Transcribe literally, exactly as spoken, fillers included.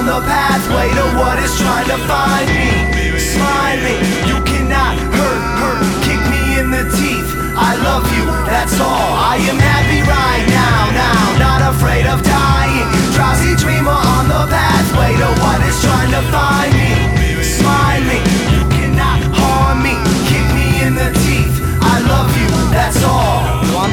the pathway to what is trying to find me. Smiling, you cannot hurt, hurt, kick me in the teeth. I love you, that's all